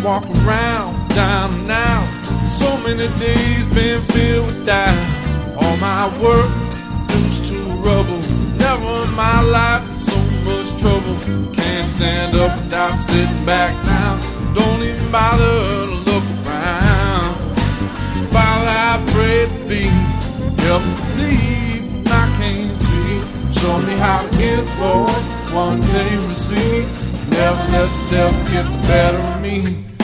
walk around, down and out. So many days been filled with doubt. All my work reduced to rubble. Never in my life so much trouble. Can't stand up without sitting back now. Don't even bother to look around. Father, I pray to thee, help me believe when I can't see. Show me how to give, Lord, one day receive. Never let the devil get the better of me.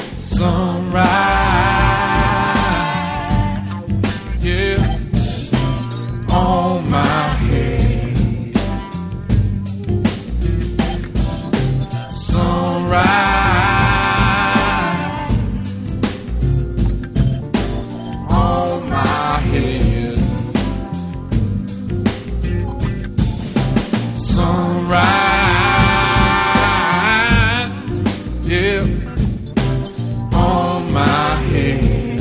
Sunrise, yeah, on my head. Sunrise, on my head. Sunrise, yeah, on my head.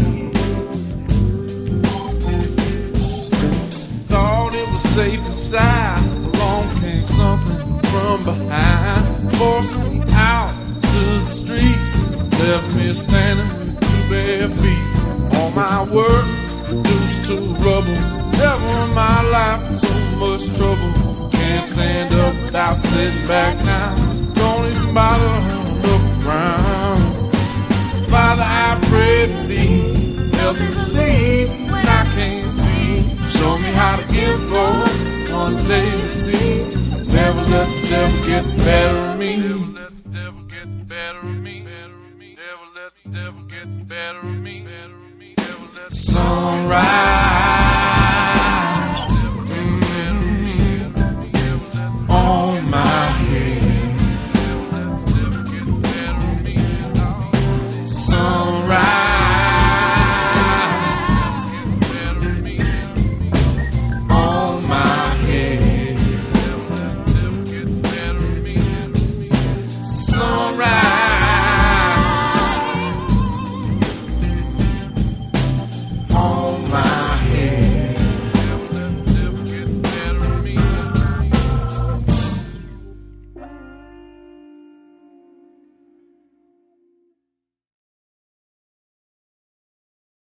Thought it was safe inside. Along came something from behind, forced me out to the street, left me standing with two bare feet. All my work reduced to rubble. Never in my life so much trouble. Can't stand up without sitting back now. Don't even bother to look around. Father, I pray to thee, help me believe when I can't see. Show me how to give, Lord, one day to see. Never let the devil get the better of me. Never let the devil get the better of me. Never let the devil get the better of me. Sunrise.